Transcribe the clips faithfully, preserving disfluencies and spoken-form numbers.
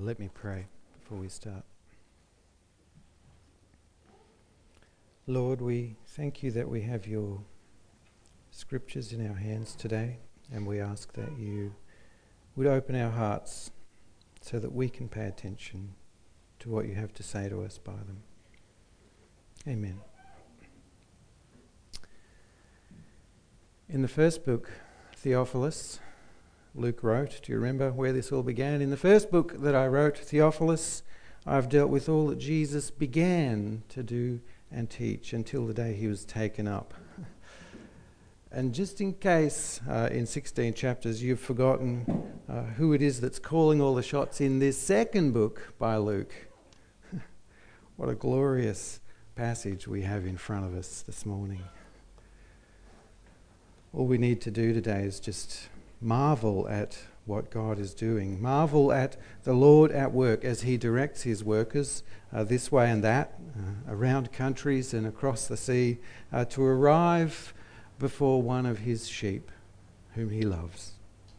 Let me pray before we start. Lord, we thank you that we have your scriptures in our hands today, and we ask that you would open our hearts so that we can pay attention to what you have to say to us by them. Amen. In the first book, Theophilus, Luke wrote, do you remember where this all began? In the first book that I wrote, Theophilus, I've dealt with all that Jesus began to do and teach until the day he was taken up. And just in case uh, in sixteen chapters you've forgotten uh, who it is that's calling all the shots in this second book by Luke, what a glorious passage we have in front of us this morning. All we need to do today is just marvel at what God is doing. Marvel at the Lord at work as he directs his workers uh, this way and that, uh, around countries and across the sea, uh, to arrive before one of his sheep whom he loves.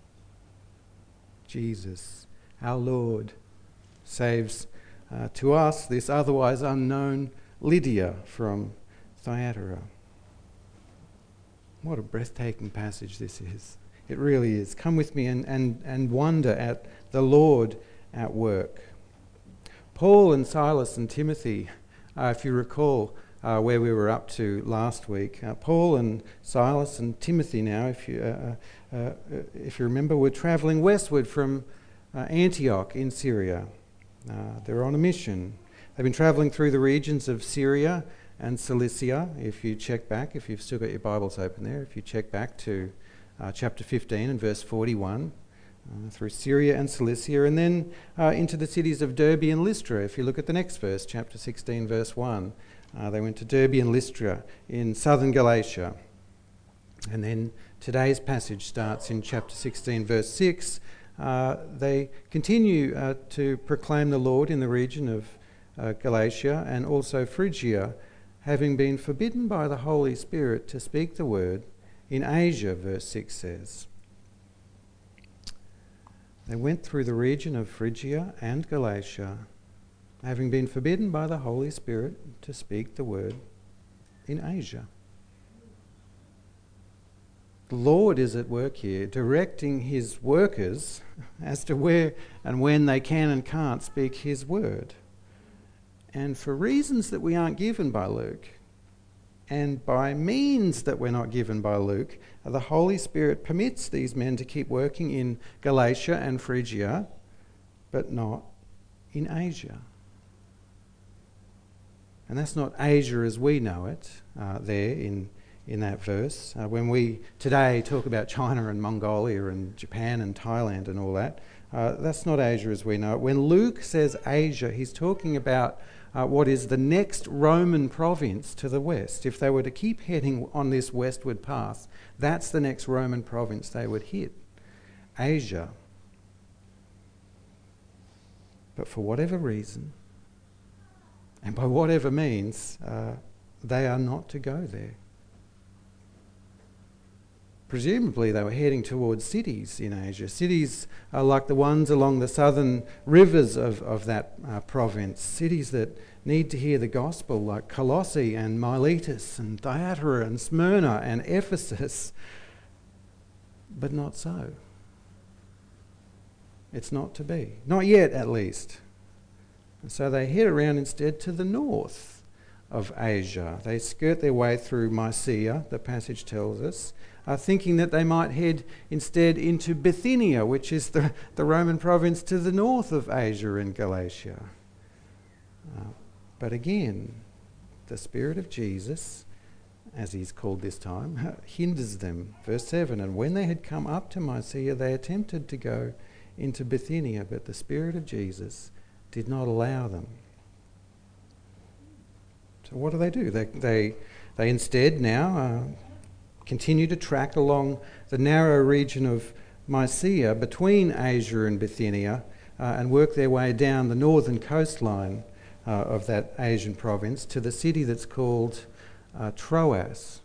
Jesus, our Lord, saves uh, to us this otherwise unknown Lydia from Thyatira. What a breathtaking passage this is. It really is. Come with me and, and, and wonder at the Lord at work. Paul and Silas and Timothy, uh, if you recall uh, where we were up to last week, uh, Paul and Silas and Timothy now, if you, uh, uh, if you remember, were travelling westward from uh, Antioch in Syria. Uh, they're on a mission. They've been travelling through the regions of Syria and Cilicia. If you check back, if you've still got your Bibles open there, if you check back to Uh, chapter fifteen and verse forty-one, uh, through Syria and Cilicia, and then uh, into the cities of Derbe and Lystra. If you look at the next verse, chapter sixteen, verse one, uh, they went to Derbe and Lystra in southern Galatia. And then today's passage starts in chapter sixteen, verse six. Uh, they continue uh, to proclaim the Lord in the region of uh, Galatia and also Phrygia, having been forbidden by the Holy Spirit to speak the word in Asia, verse six says. They went through the region of Phrygia and Galatia, having been forbidden by the Holy Spirit to speak the word in Asia. The Lord is at work here, directing his workers as to where and when they can and can't speak his word. And for reasons that we aren't given by Luke, and by means that we're not given by Luke, the Holy Spirit permits these men to keep working in Galatia and Phrygia, but not in Asia. And that's not Asia as we know it uh, there in, in that verse. Uh, when we today talk about China and Mongolia and Japan and Thailand and all that, uh, that's not Asia as we know it. When Luke says Asia, he's talking about Uh, what is the next Roman province to the west. If they were to keep heading on this westward path, that's the next Roman province they would hit, Asia. But for whatever reason, and by whatever means, uh, they are not to go there. Presumably they were heading towards cities in Asia, cities uh, like the ones along the southern rivers of, of that uh, province, cities that need to hear the gospel like Colossae and Miletus and Thyatira and Smyrna and Ephesus. But not so. It's not to be. Not yet, at least. And so they head around instead to the north of Asia. They skirt their way through Mysia, the passage tells us, Uh, thinking that they might head instead into Bithynia, which is the, the Roman province to the north of Asia and Galatia. Uh, but again, the Spirit of Jesus, as he's called this time, hinders them. Verse seven, and when they had come up to Mysia, they attempted to go into Bithynia, but the Spirit of Jesus did not allow them. So what do they do? They, they, they instead now Uh, continue to track along the narrow region of Mysia between Asia and Bithynia uh, and work their way down the northern coastline uh, of that Asian province to the city that's called uh, Troas,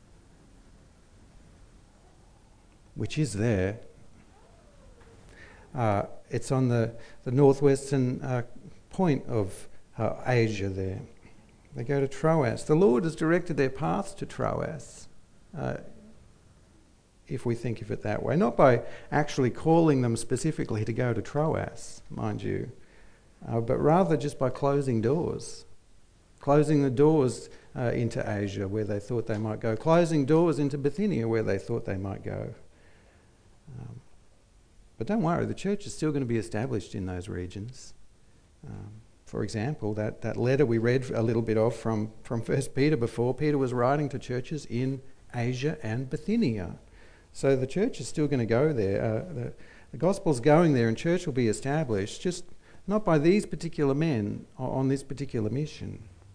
which is there. Uh, it's on the, the northwestern uh, point of uh, Asia there. They go to Troas. The Lord has directed their paths to Troas, uh, if we think of it that way. Not by actually calling them specifically to go to Troas, mind you, uh, but rather just by closing doors. Closing the doors uh, into Asia where they thought they might go. Closing doors into Bithynia where they thought they might go. Um, but don't worry, the church is still going to be established in those regions. Um, For example, that, that letter we read a little bit of from, from First Peter before, Peter was writing to churches in Asia and Bithynia. So the church is still going to go there. Uh, the, the gospel's going there and church will be established, just not by these particular men on this particular mission.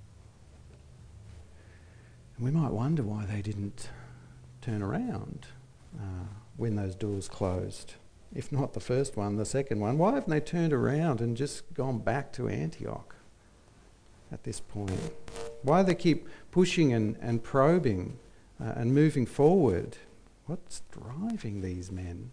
And we might wonder why they didn't turn around uh, when those doors closed. If not the first one, the second one. Why haven't they turned around and just gone back to Antioch at this point? Why do they keep pushing and, and probing uh, and moving forward? What's driving these men?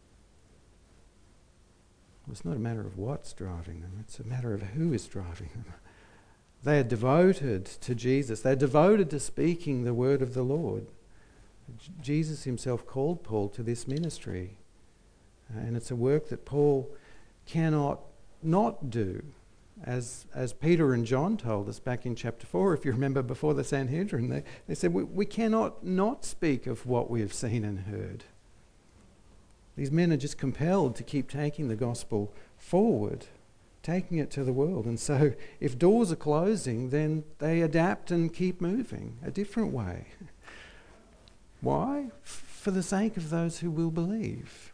Well, it's not a matter of what's driving them, it's a matter of who is driving them. They are devoted to Jesus. They're devoted to speaking the word of the Lord. J- Jesus himself called Paul to this ministry. Uh, and it's a work that Paul cannot not do. As as Peter and John told us back in chapter four, if you remember, before the Sanhedrin, they, they said, we, we cannot not speak of what we have seen and heard. These men are just compelled to keep taking the gospel forward, taking it to the world. And so if doors are closing, then they adapt and keep moving a different way. Why? F- for the sake of those who will believe.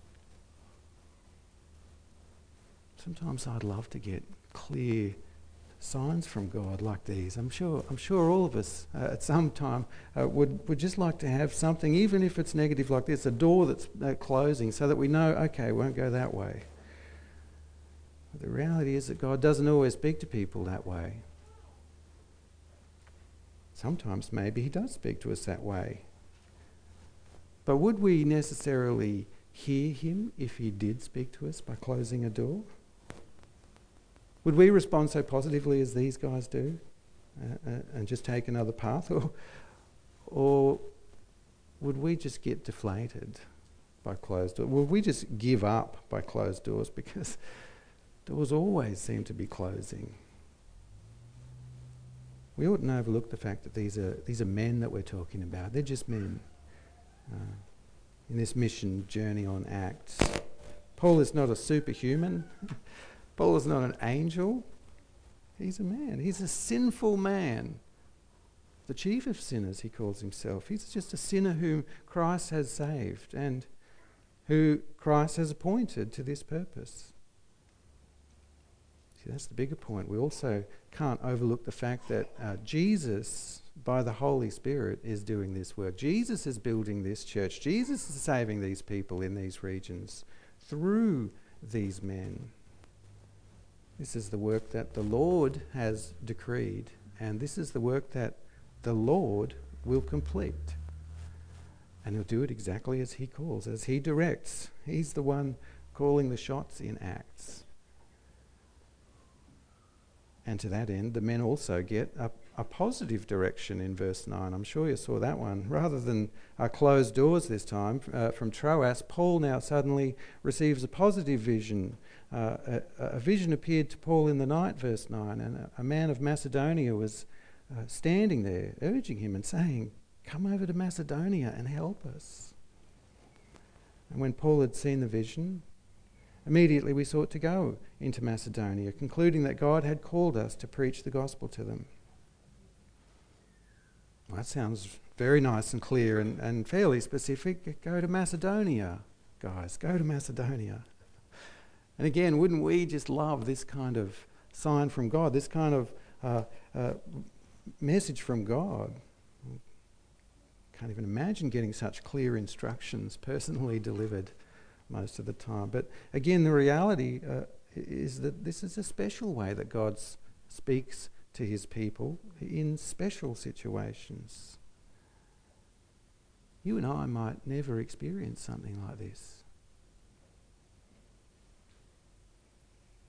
Sometimes I'd love to get clear signs from God like these. I'm sure I'm sure all of us uh, at some time uh, would, would just like to have something, even if it's negative like this, a door that's uh, closing so that we know, okay, it won't go that way. But the reality is that God doesn't always speak to people that way. Sometimes maybe he does speak to us that way. But would we necessarily hear him if he did speak to us by closing a door? Would we respond so positively as these guys do uh, uh, and just take another path? Or, or would we just get deflated by closed doors? Would we just give up by closed doors because doors always seem to be closing? We oughtn't overlook the fact that these are, these are men that we're talking about. They're just men uh, in this mission journey on Acts. Paul is not a superhuman. Paul is not an angel. He's a man. He's a sinful man. The chief of sinners, he calls himself. He's just a sinner whom Christ has saved and who Christ has appointed to this purpose. See, that's the bigger point. We also can't overlook the fact that uh, Jesus, by the Holy Spirit, is doing this work. Jesus is building this church. Jesus is saving these people in these regions through these men. This is the work that the Lord has decreed, and this is the work that the Lord will complete. And he'll do it exactly as he calls, as he directs. He's the one calling the shots in Acts. And to that end, the men also get a, a positive direction in verse nine. I'm sure you saw that one. Rather than uh, closed doors this time uh, from Troas, Paul now suddenly receives a positive vision. Uh, a, a vision appeared to Paul in the night, verse nine, and a, a man of Macedonia was uh, standing there, urging him and saying, "Come over to Macedonia and help us." And when Paul had seen the vision, immediately we sought to go into Macedonia, concluding that God had called us to preach the gospel to them. Well, that sounds very nice and clear and, and fairly specific. Go to Macedonia, guys, go to Macedonia. And again, wouldn't we just love this kind of sign from God, this kind of uh, uh, message from God? Can't even imagine getting such clear instructions personally delivered most of the time. But again, the reality uh, is that this is a special way that God s- speaks to his people in special situations. You and I might never experience something like this.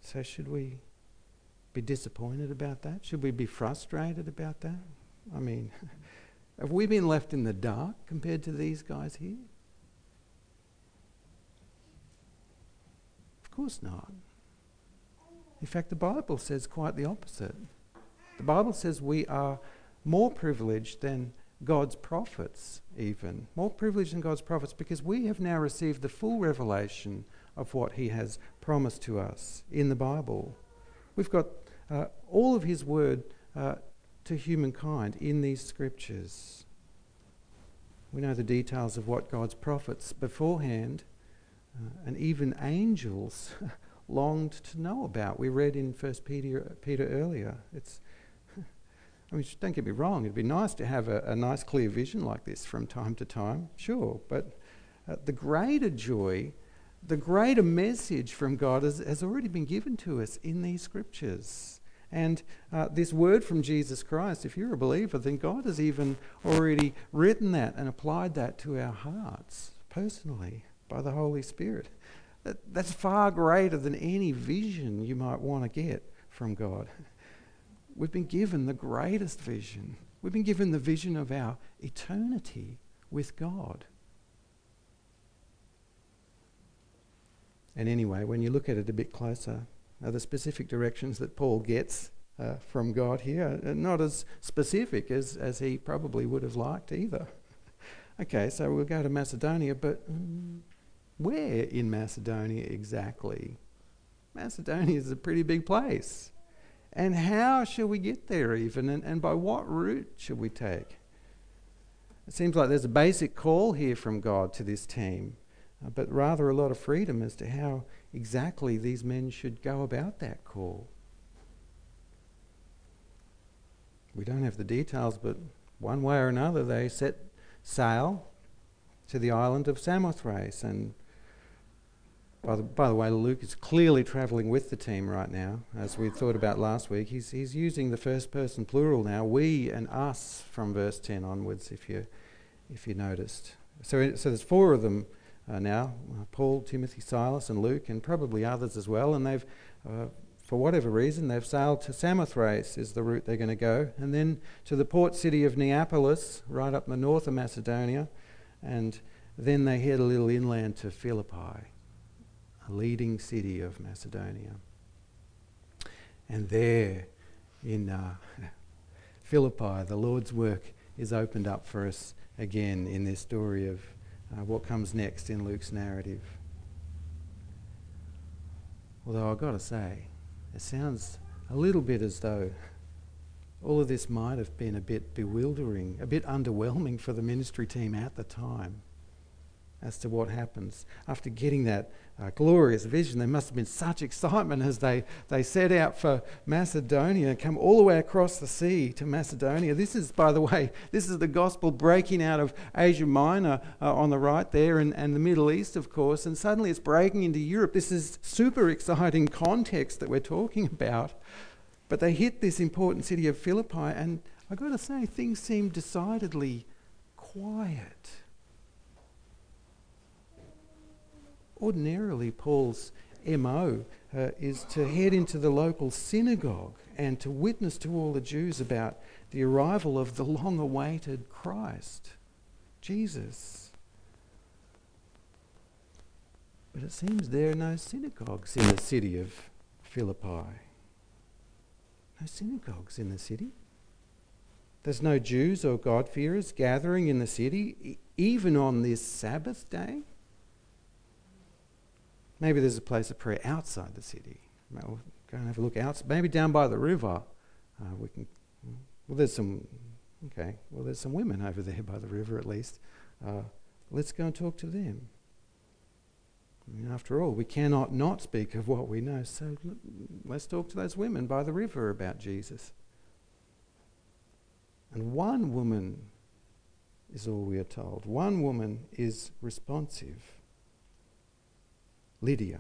So should we be disappointed about that? Should we be frustrated about that? I mean, have we been left in the dark compared to these guys here? Of course not. In fact, the Bible says quite the opposite. The Bible says we are more privileged than God's prophets, even. More privileged than God's prophets, because we have now received the full revelation of what he has promised to us in the Bible. We've got uh, all of his word uh, to humankind in these scriptures. We know the details of what God's prophets beforehand uh, and even angels longed to know about. We read in First Peter, Peter earlier. It's, I mean, don't get me wrong, it'd be nice to have a, a nice clear vision like this from time to time, sure, but uh, the greater joy, the greater message from God has, has already been given to us in these scriptures. And uh, this word from Jesus Christ, if you're a believer, then God has even already written that and applied that to our hearts personally by the Holy Spirit. That, that's far greater than any vision you might want to get from God. We've been given the greatest vision. We've been given the vision of our eternity with God. And anyway, when you look at it a bit closer, uh, the specific directions that Paul gets uh, from God here are not as specific as, as he probably would have liked either. Okay, so we'll go to Macedonia, but um, where in Macedonia exactly? Macedonia is a pretty big place. And how shall we get there even? And, and by what route should we take? It seems like there's a basic call here from God to this team, uh, but rather a lot of freedom as to how exactly these men should go about that call. We don't have the details, but one way or another they set sail to the island of Samothrace. And by the, by the way, Luke is clearly travelling with the team right now, as we thought about last week. He's, he's using the first person plural now, we and us, from verse ten onwards, if you if you noticed. So, so there's four of them uh, now, uh, Paul, Timothy, Silas and Luke, and probably others as well, and they've, uh, for whatever reason, they've sailed to Samothrace is the route they're going to go, and then to the port city of Neapolis, right up in the north of Macedonia, and then they head a little inland to Philippi, a leading city of Macedonia. And there in uh, Philippi, the Lord's work is opened up for us again in this story of uh, what comes next in Luke's narrative. Although I've got to say, it sounds a little bit as though all of this might have been a bit bewildering, a bit underwhelming for the ministry team at the time as to what happens. After getting that uh, glorious vision, there must have been such excitement as they, they set out for Macedonia, come all the way across the sea to Macedonia. This is, by the way, this is the gospel breaking out of Asia Minor uh, on the right there, and, and the Middle East, of course, and suddenly it's breaking into Europe. This is super exciting context that we're talking about. But they hit this important city of Philippi, and I've got to say, things seem decidedly quiet. Ordinarily, Paul's M O uh, is to head into the local synagogue and to witness to all the Jews about the arrival of the long-awaited Christ, Jesus. But it seems there are no synagogues in the city of Philippi. No synagogues in the city. There's no Jews or God-fearers gathering in the city, e- even on this Sabbath day. Maybe there's a place of prayer outside the city. We'll go and have a look outside. Maybe down by the river. Uh, we can. Well, there's some. Okay. Well, there's some women over there by the river, at least. Uh, let's go and talk to them. I mean, after all, we cannot not speak of what we know. So l- let's talk to those women by the river about Jesus. And one woman is all we are told. One woman is responsive. Lydia.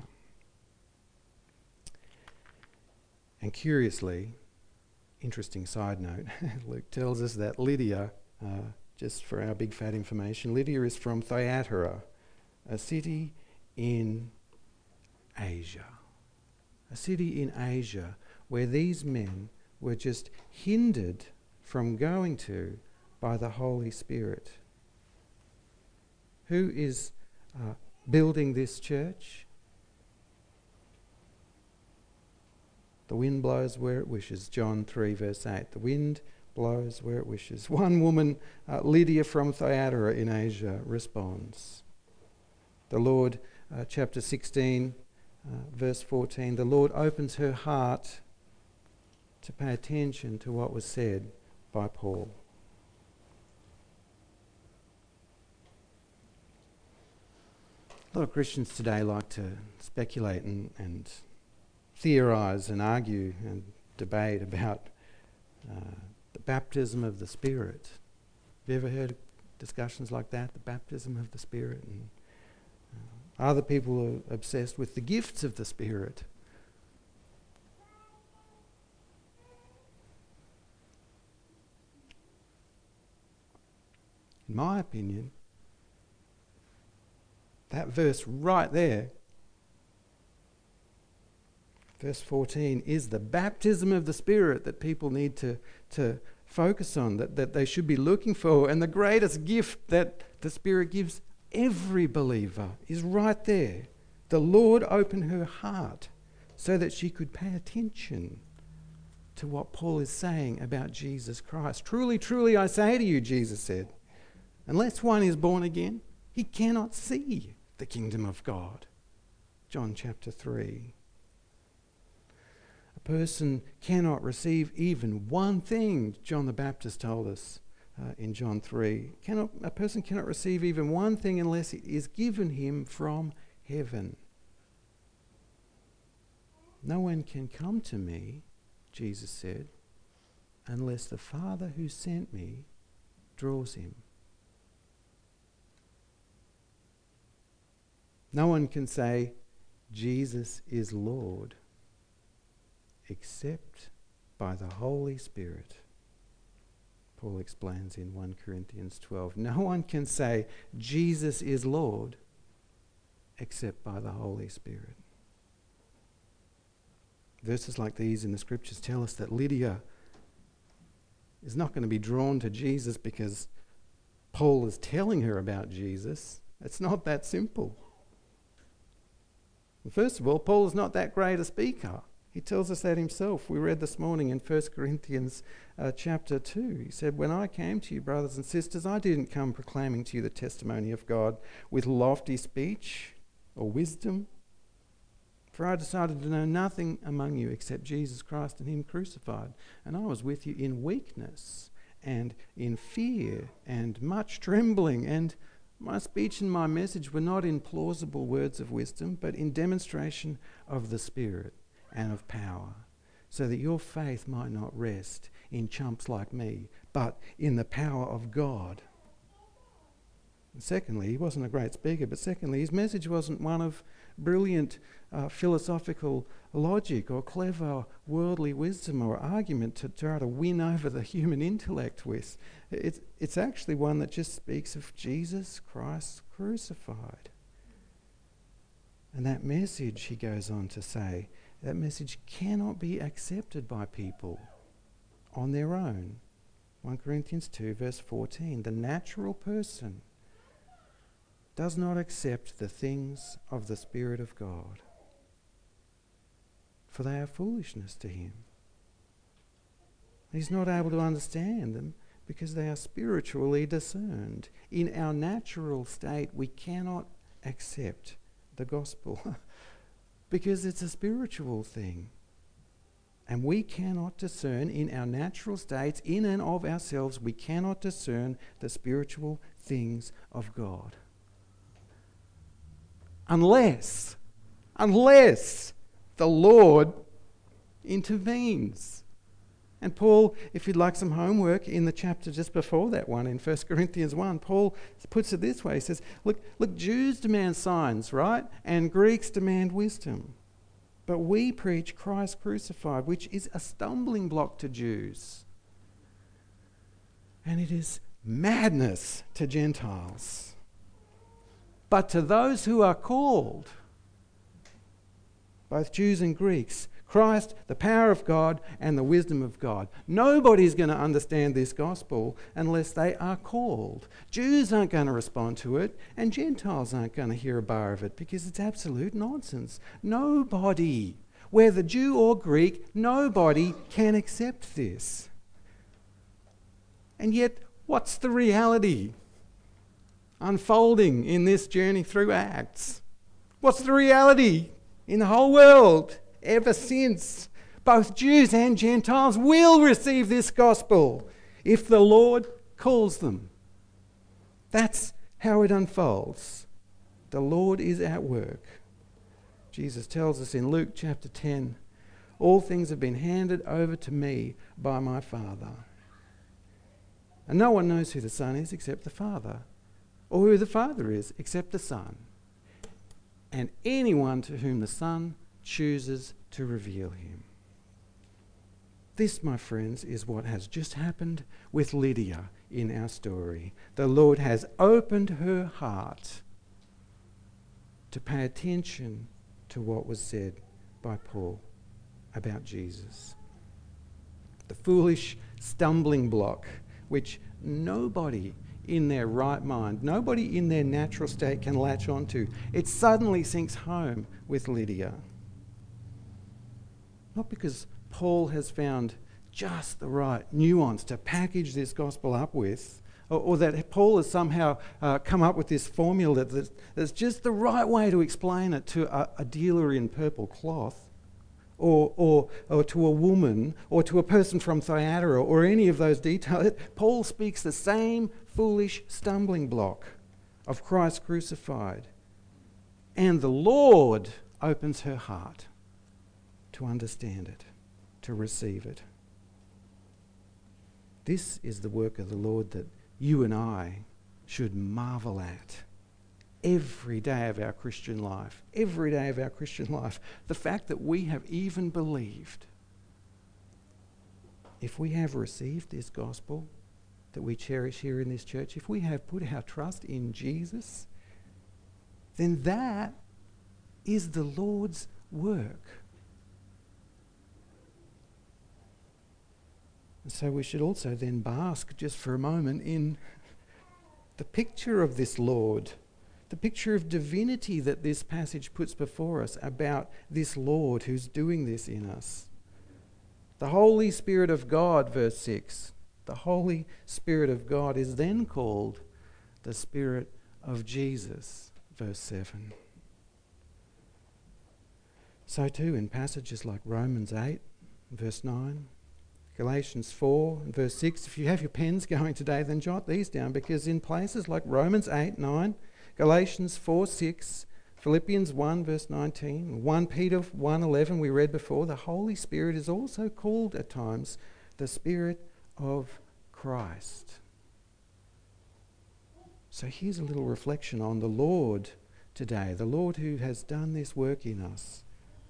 And curiously, interesting side note, Luke tells us that Lydia, uh, just for our big fat information, Lydia is from Thyatira, a city in Asia. a city in Asia where these men were just hindered from going to by the Holy Spirit. Who is uh, building this church? The wind blows where it wishes. John three verse eight. The wind blows where it wishes. One woman, uh, Lydia from Thyatira in Asia, responds. The Lord, uh, chapter sixteen, uh, verse fourteen, the Lord opens her heart to pay attention to what was said by Paul. A lot of Christians today like to speculate and, and theorise and argue and debate about uh, the baptism of the Spirit. Have you ever heard discussions like that? The baptism of the Spirit? And uh, other people are obsessed with the gifts of the Spirit. In my opinion, that verse right there, verse fourteen, is the baptism of the Spirit that people need to, to focus on, that, that they should be looking for. And the greatest gift that the Spirit gives every believer is right there. The Lord opened her heart so that she could pay attention to what Paul is saying about Jesus Christ. Truly, truly, I say to you, Jesus said, unless one is born again, he cannot see the kingdom of God. John chapter three. A person cannot receive even one thing, John the Baptist told us uh, in John three. Cannot, a person cannot receive even one thing unless it is given him from heaven. No one can come to me, Jesus said, unless the Father who sent me draws him. No one can say, Jesus is Lord, except by the Holy Spirit. Paul explains in First Corinthians twelve. No one can say, Jesus is Lord, except by the Holy Spirit. Verses like these in the Scriptures tell us that Lydia is not going to be drawn to Jesus because Paul is telling her about Jesus. It's not that simple. First of all, Paul is not that great a speaker. He tells us that himself. We read this morning in First Corinthians uh, chapter two. He said, when I came to you, brothers and sisters, I didn't come proclaiming to you the testimony of God with lofty speech or wisdom. For I decided to know nothing among you except Jesus Christ and him crucified. And I was with you in weakness and in fear and much trembling, and my speech and my message were not in plausible words of wisdom, but in demonstration of the Spirit and of power, so that your faith might not rest in chumps like me, but in the power of God. And secondly, he wasn't a great speaker, but secondly, his message wasn't one of brilliant uh, philosophical logic or clever worldly wisdom or argument to try to win over the human intellect with. It's, it's actually one that just speaks of Jesus Christ crucified. And that message, he goes on to say, that message cannot be accepted by people on their own. First Corinthians two verse fourteen, the natural person does not accept the things of the Spirit of God, for they are foolishness to him. He's not able to understand them because they are spiritually discerned. In our natural state, we cannot accept the gospel because it's a spiritual thing. And we cannot discern in our natural states, in and of ourselves, we cannot discern the spiritual things of God. Unless, unless the Lord intervenes. And Paul, if you'd like some homework, in the chapter just before that one, in First Corinthians one, Paul puts it this way. He says, look, look, Jews demand signs, right? And Greeks demand wisdom. But we preach Christ crucified, which is a stumbling block to Jews. And it is madness to Gentiles. But to those who are called, both Jews and Greeks. Christ, the power of God and the wisdom of God. Nobody's going to understand this gospel unless they are called. Jews aren't going to respond to it, and Gentiles aren't going to hear a bar of it because it's absolute nonsense. Nobody, whether Jew or Greek, nobody can accept this. And yet, what's the reality unfolding in this journey through Acts? What's the reality in the whole world? Ever since, both Jews and Gentiles will receive this gospel if the Lord calls them. That's how it unfolds. The Lord is at work. Jesus tells us in Luke chapter ten, all things have been handed over to me by my Father. And no one knows who the Son is except the Father, or who the Father is except the Son, and anyone to whom the Son chooses to reveal him. This, my friends, is what has just happened with Lydia in our story. The Lord has opened her heart to pay attention to what was said by Paul about Jesus. The foolish stumbling block which nobody in their right mind, nobody in their natural state can latch onto. It suddenly sinks home with Lydia. Not because Paul has found just the right nuance to package this gospel up with, or, or that Paul has somehow uh, come up with this formula that, that's just the right way to explain it to a, a dealer in purple cloth, or, or, or to a woman, or to a person from Thyatira, or any of those details. Paul speaks the same foolish stumbling block of Christ crucified. And the Lord opens her heart to understand it, to receive it. This is the work of the Lord that you and I should marvel at every day of our Christian life. Every day of our Christian life. The fact that we have even believed, if we have received this gospel that we cherish here in this church, if we have put our trust in Jesus, then that is the Lord's work. And so we should also then bask just for a moment in the picture of this Lord, the picture of divinity that this passage puts before us about this Lord who's doing this in us. The Holy Spirit of God, verse six. The Holy Spirit of God is then called the Spirit of Jesus, verse seven. So too in passages like Romans eight, verse nine, Galatians four and verse six. If you have your pens going today, then jot these down, because in places like Romans eight, nine, Galatians four, six, Philippians one, verse nineteen, First Peter one, eleven we read before, the Holy Spirit is also called at times the Spirit of Christ. So here's a little reflection on the Lord today, the Lord who has done this work in us.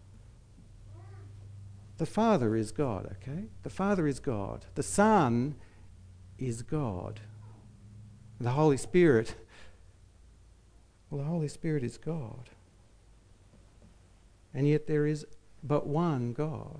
The Father is God, okay? The Father is God. The Son is God. The Holy Spirit, well, the Holy Spirit is God. And yet there is but one God.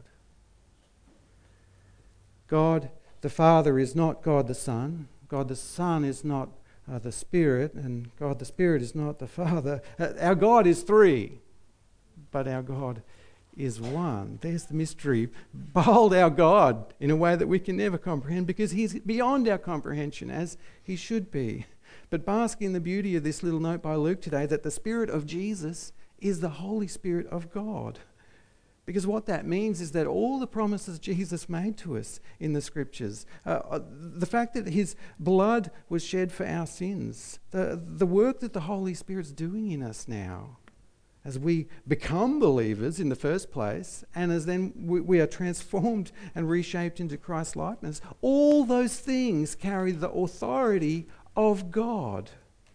God the Father is not God the Son. God the Son is not uh, the Spirit. And God the Spirit is not the Father. Uh, our God is three, but our God is one. There's the mystery. Behold our God in a way that we can never comprehend, because he's beyond our comprehension, as he should be. But bask in the beauty of this little note by Luke today, that the Spirit of Jesus is the Holy Spirit of God. Because what that means is that all the promises Jesus made to us in the Scriptures, uh, the fact that his blood was shed for our sins, the, the work that the Holy Spirit's doing in us now, as we become believers in the first place, and as then we, we are transformed and reshaped into Christ's likeness, all those things carry the authority of God.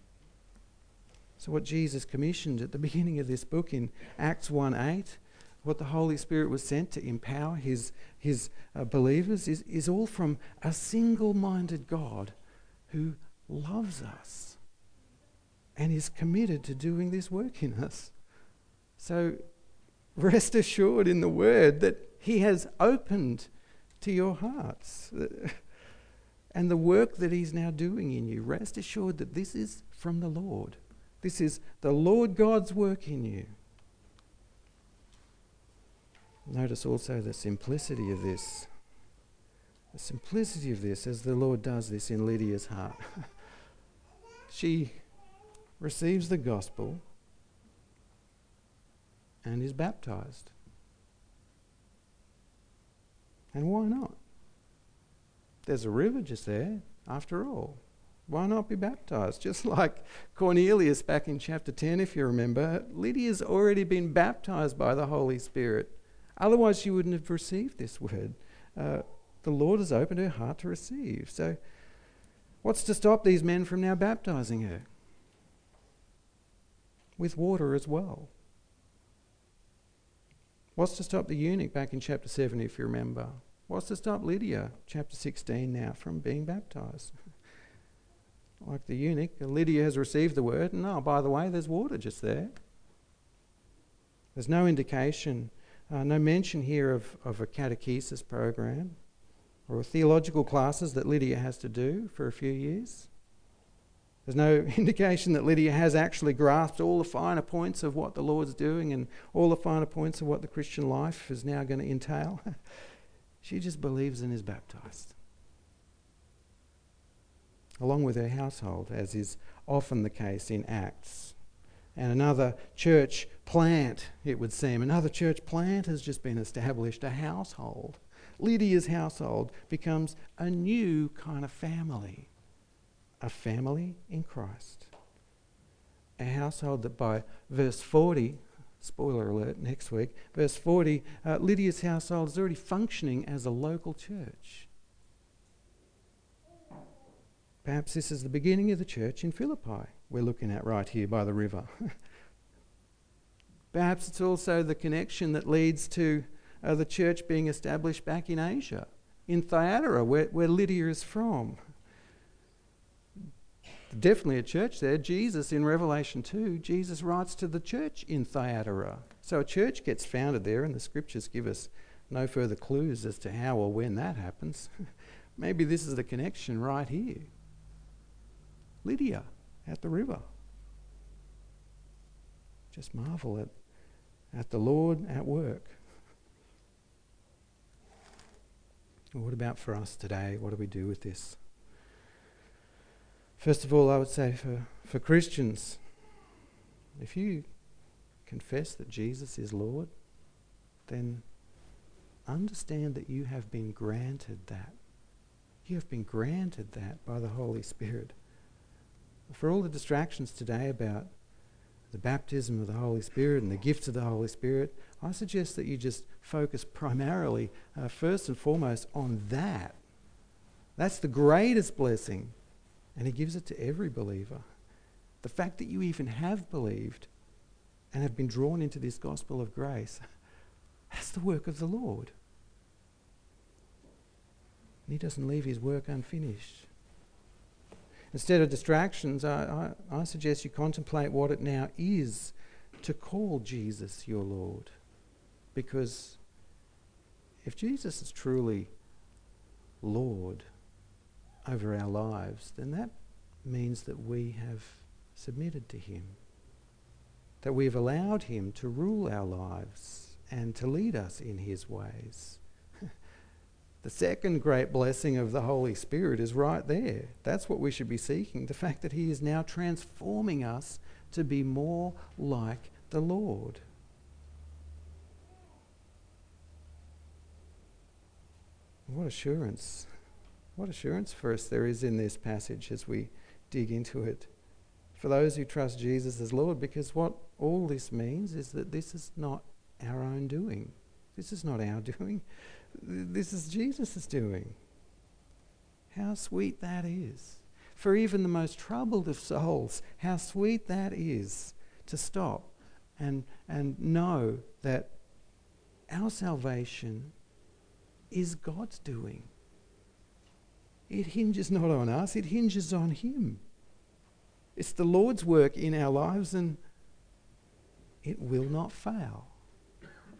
So what Jesus commissioned at the beginning of this book in Acts one eight, what the Holy Spirit was sent to empower his, his uh, believers, is, is all from a single-minded God who loves us and is committed to doing this work in us. So Rest assured in the word that he has opened to your hearts. And the work that he's now doing in you, rest assured that this is from the Lord. This is the Lord God's work in you. Notice also the simplicity of this. The simplicity of this as the Lord does this in Lydia's heart. She receives the gospel and is baptized. And why not? There's a river just there, after all. Why not be baptized? Just like Cornelius back in chapter ten, if you remember, Lydia's already been baptized by the Holy Spirit. Otherwise, she wouldn't have received this word. Uh, the Lord has opened her heart to receive. So, what's to stop these men from now baptizing her? With water as well. What's to stop the eunuch back in chapter seven, if you remember? What's to stop Lydia, chapter sixteen now, from being baptized? Like the eunuch, Lydia has received the word, and oh, by the way, there's water just there. There's no indication, uh, no mention here of, of a catechesis program or theological classes that Lydia has to do for a few years. There's no indication that Lydia has actually grasped all the finer points of what the Lord's doing and all the finer points of what the Christian life is now going to entail. She just believes and is baptized, along with her household, as is often the case in Acts. And another church plant, it would seem, another church plant has just been established, a household. Lydia's household becomes a new kind of family, a family in Christ. A household that by verse forty, spoiler alert next week, verse forty, uh, Lydia's household is already functioning as a local church. Perhaps this is the beginning of the church in Philippi we're looking at right here by the river. Perhaps it's also the connection that leads to uh, the church being established back in Asia, in Thyatira, where, where Lydia is from. Definitely a church there. Jesus, in Revelation two, Jesus writes to the church in Thyatira. So a church gets founded there, and the scriptures give us no further clues as to how or when that happens. Maybe this is the connection right here. Lydia at the river. Just marvel at, at the Lord at work. What about for us today? What do we do with this? First of all, I would say for, for Christians, if you confess that Jesus is Lord, then understand that you have been granted that. You have been granted that by the Holy Spirit. For all the distractions today about the baptism of the Holy Spirit and the gifts of the Holy Spirit, I suggest that you just focus primarily, uh, first and foremost, on that. That's the greatest blessing, and he gives it to every believer. The fact that you even have believed and have been drawn into this gospel of grace, that's the work of the Lord. And he doesn't leave his work unfinished. Instead of distractions, I, I, I suggest you contemplate what it now is to call Jesus your Lord. Because if Jesus is truly Lord over our lives, then that means that we have submitted to him, that we've allowed him to rule our lives and to lead us in his ways. The second great blessing of the Holy Spirit is right there. That's what we should be seeking, the fact that he is now transforming us to be more like the Lord. What assurance, what assurance for us there is in this passage as we dig into it. For those who trust Jesus as Lord, because what all this means is that this is not our own doing. This is not our doing. This is Jesus' doing. How sweet that is. For even the most troubled of souls, how sweet that is to stop and, and know that our salvation is God's doing. It hinges not on us, it hinges on him. It's the Lord's work in our lives, and it will not fail.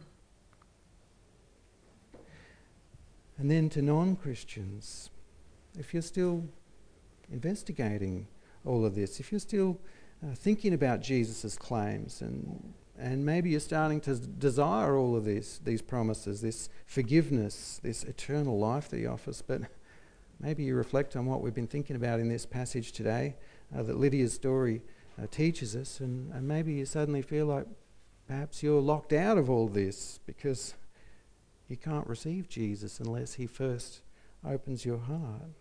And then to non-Christians, if you're still investigating all of this, if you're still uh, thinking about Jesus' claims, and and maybe you're starting to desire all of this, these promises, this forgiveness, this eternal life that he offers, but maybe you reflect on what we've been thinking about in this passage today, uh, that Lydia's story uh, teaches us, and, and maybe you suddenly feel like perhaps you're locked out of all this because you can't receive Jesus unless he first opens your heart.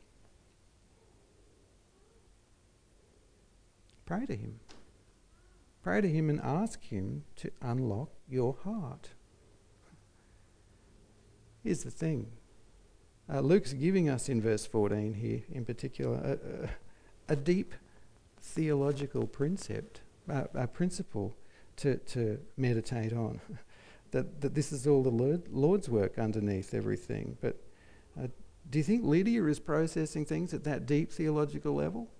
Pray to him. Pray to him and ask him to unlock your heart. Here's the thing. Uh, Luke's giving us in verse fourteen here, in particular, a, a, a deep theological principle, uh, a principle to, to meditate on. that, that this is all the Lord, Lord's work underneath everything. But uh, do you think Lydia is processing things at that deep theological level?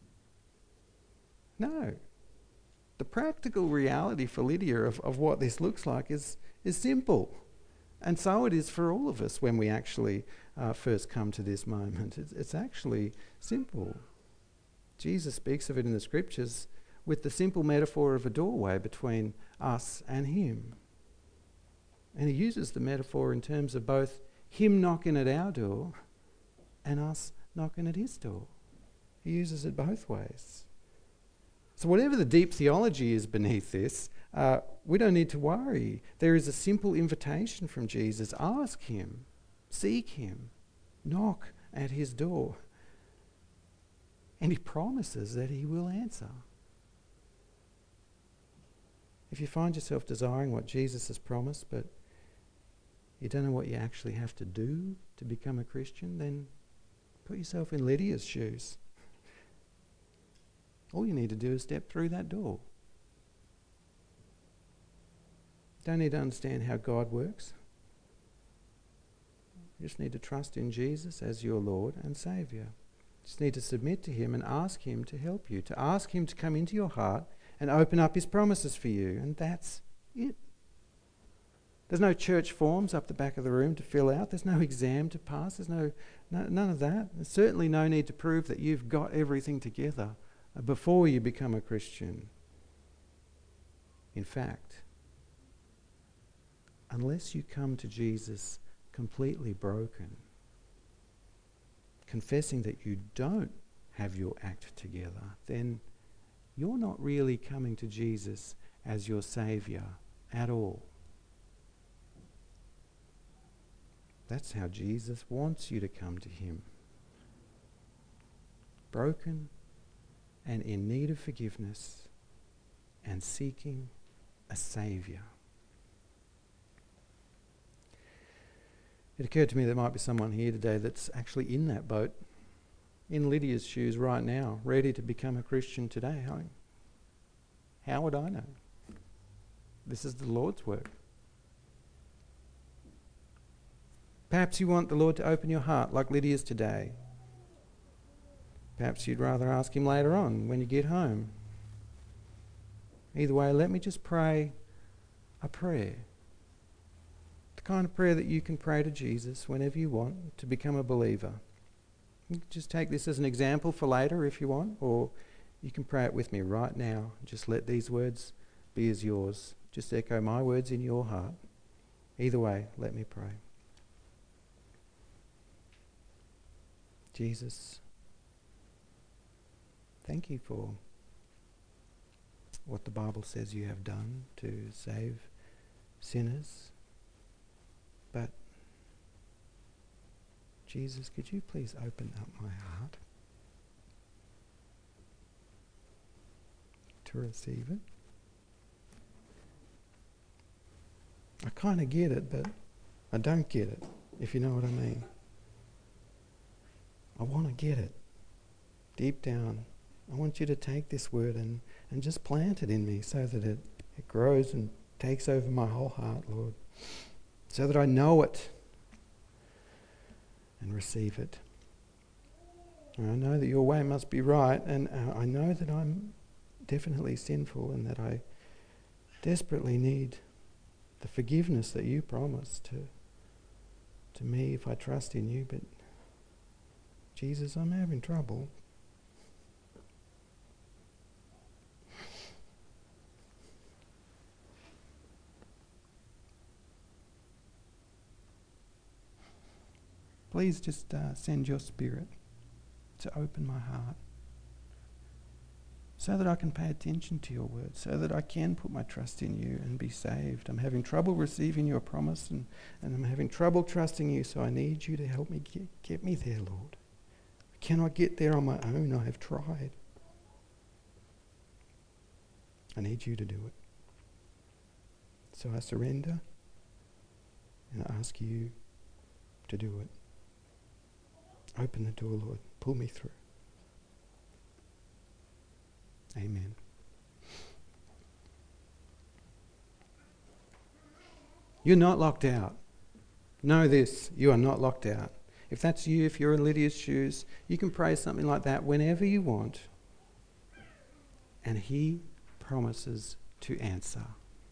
No. The practical reality for Lydia of, of what this looks like is, is simple. And so it is for all of us when we actually uh, first come to this moment. It's, it's actually simple. Jesus speaks of it in the scriptures with the simple metaphor of a doorway between us and him. And he uses the metaphor in terms of both him knocking at our door and us knocking at his door. He uses it both ways. So whatever the deep theology is beneath this, uh, we don't need to worry. There is a simple invitation from Jesus. Ask him, seek him, knock at his door. And he promises that he will answer. If you find yourself desiring what Jesus has promised, but you don't know what you actually have to do to become a Christian, then put yourself in Lydia's shoes. All you need to do is step through that door. Don't need to understand how God works. You just need to trust in Jesus as your Lord and Saviour. You just need to submit to him and ask him to help you, to ask him to come into your heart and open up his promises for you. And that's it. There's no church forms up the back of the room to fill out. There's no exam to pass. There's no, no none of that. There's certainly no need to prove that you've got everything together before you become a Christian. In fact, unless you come to Jesus completely broken, confessing that you don't have your act together, then you're not really coming to Jesus as your Saviour at all. That's how Jesus wants you to come to him. Broken and in need of forgiveness and seeking a Saviour. It occurred to me there might be someone here today that's actually in that boat, in Lydia's shoes right now, ready to become a Christian today. How, how would I know? This is the Lord's work. Perhaps you want the Lord to open your heart like Lydia's today. Perhaps you'd rather ask him later on when you get home. Either way, let me just pray a prayer. The kind of prayer that you can pray to Jesus whenever you want to become a believer. You can just take this as an example for later if you want, or you can pray it with me right now. Just let these words be as yours. Just echo my words in your heart. Either way, let me pray. Jesus, thank you for what the Bible says you have done to save sinners. But, Jesus, could you please open up my heart to receive it? I kind of get it, but I don't get it, if you know what I mean. I want to get it deep down. I want you to take this word and, and just plant it in me so that it, it grows and takes over my whole heart, Lord, so that I know it and receive it. And I know that your way must be right, and uh, I know that I'm definitely sinful and that I desperately need the forgiveness that you promise to to me if I trust in you, but Jesus, I'm having trouble. Please just uh, send your Spirit to open my heart so that I can pay attention to your word, so that I can put my trust in you and be saved. I'm having trouble receiving your promise, and, and I'm having trouble trusting you, so I need you to help me get, get me there, Lord. I cannot get there on my own. I have tried. I need you to do it. So I surrender and I ask you to do it. Open the door, Lord. Pull me through. Amen. You're not locked out. Know this, you are not locked out. If that's you, if you're in Lydia's shoes, you can pray something like that whenever you want. And he promises to answer.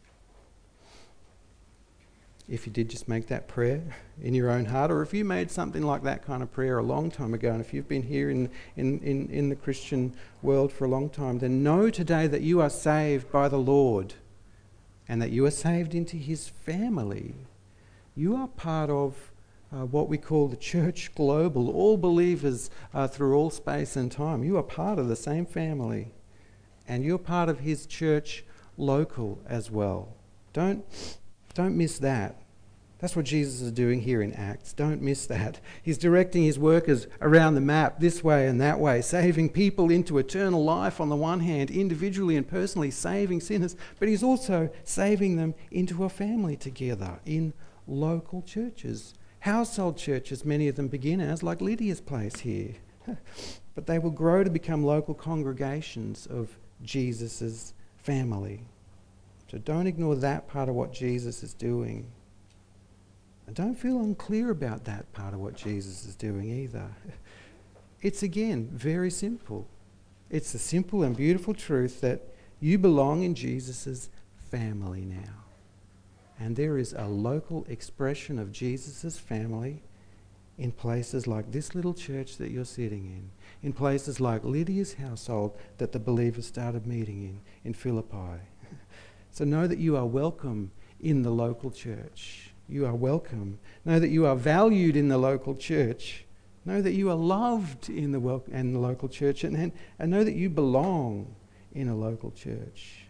If you did just make that prayer in your own heart, or if you made something like that kind of prayer a long time ago, and if you've been here in, in, in, in the Christian world for a long time, then know today that you are saved by the Lord and that you are saved into his family. You are part of uh, what we call the church global, all believers uh, through all space and time. You are part of the same family, and you're part of his church local as well. Don't Don't miss that. That's what Jesus is doing here in Acts. Don't miss that. He's directing his workers around the map this way and that way, saving people into eternal life on the one hand, individually and personally saving sinners, but he's also saving them into a family together in local churches, household churches, many of them begin as, like Lydia's place here. But they will grow to become local congregations of Jesus' family. So don't ignore that part of what Jesus is doing. And don't feel unclear about that part of what Jesus is doing either. It's, again, very simple. It's the simple and beautiful truth that you belong in Jesus' family now. And there is a local expression of Jesus' family in places like this little church that you're sitting in, in places like Lydia's household that the believers started meeting in, in Philippi. So know that you are welcome in the local church. You are welcome. Know that you are valued in the local church. Know that you are loved in the, wel- in the local church. And, and, and know that you belong in a local church.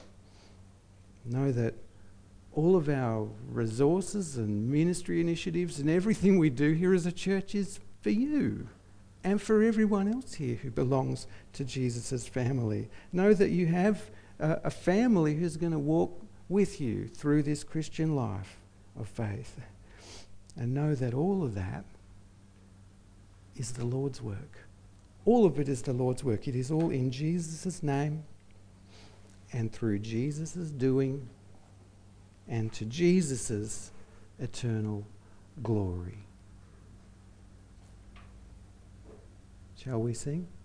Know that all of our resources and ministry initiatives and everything we do here as a church is for you and for everyone else here who belongs to Jesus' family. Know that you have a, a family who's going to walk with you through this Christian life of faith. And know that all of that is the Lord's work. All of it is the Lord's work. It is all in Jesus' name and through Jesus' doing and to Jesus' eternal glory. Shall we sing?